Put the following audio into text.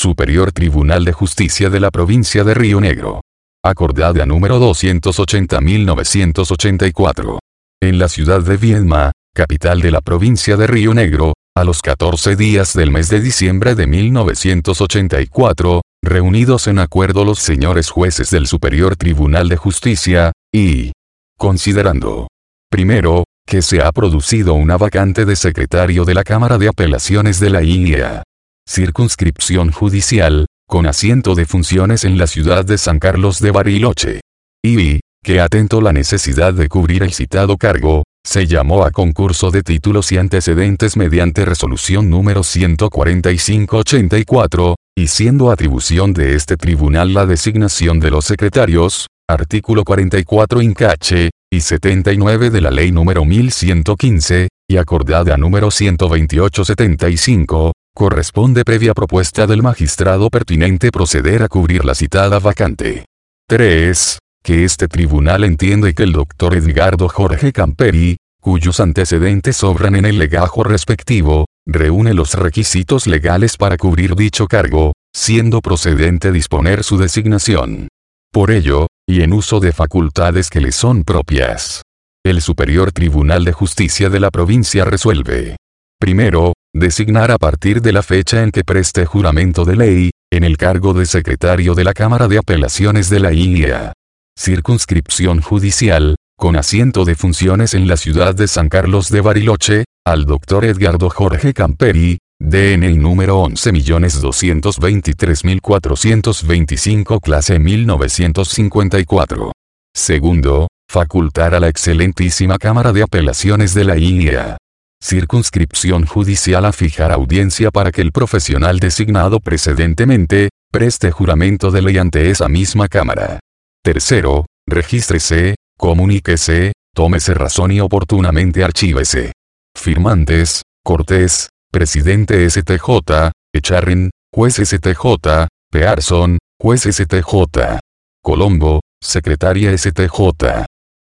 Superior Tribunal de Justicia de la Provincia de Río Negro. Acordada número 280.984. En la ciudad de Viedma, capital de la provincia de Río Negro, a los 14 días del mes de diciembre de 1984, reunidos en acuerdo los señores jueces del Superior Tribunal de Justicia, y considerando, primero, que se ha producido una vacante de secretario de la Cámara de Apelaciones de la IA. Circunscripción judicial, con asiento de funciones en la ciudad de San Carlos de Bariloche. Y, que atento la necesidad de cubrir el citado cargo, se llamó a concurso de títulos y antecedentes mediante resolución número 145/84, y siendo atribución de este tribunal la designación de los secretarios, artículo 44 incache, y 79 de la ley número 1115, y acordada número 128/75, corresponde previa propuesta del magistrado pertinente proceder a cubrir la citada vacante. 3. Que este tribunal entiende que el doctor Edgardo Jorge Camperi, cuyos antecedentes obran en el legajo respectivo, reúne los requisitos legales para cubrir dicho cargo, siendo procedente disponer su designación. Por ello, y en uso de facultades que le son propias, el Superior Tribunal de Justicia de la provincia resuelve: primero, designar a partir de la fecha en que preste juramento de ley, en el cargo de secretario de la Cámara de Apelaciones de la IA. Circunscripción judicial, con asiento de funciones en la ciudad de San Carlos de Bariloche, al doctor Edgardo Jorge Camperi, DNI número 11.223.425 clase 1954. Segundo, facultar a la excelentísima Cámara de Apelaciones de la IA. Circunscripción judicial a fijar audiencia para que el profesional designado precedentemente, preste juramento de ley ante esa misma Cámara. Tercero, regístrese, comuníquese, tómese razón y oportunamente archívese. Firmantes: Cortés, presidente STJ, Echarren, juez STJ, Pearson, juez STJ. Colombo, secretaria STJ.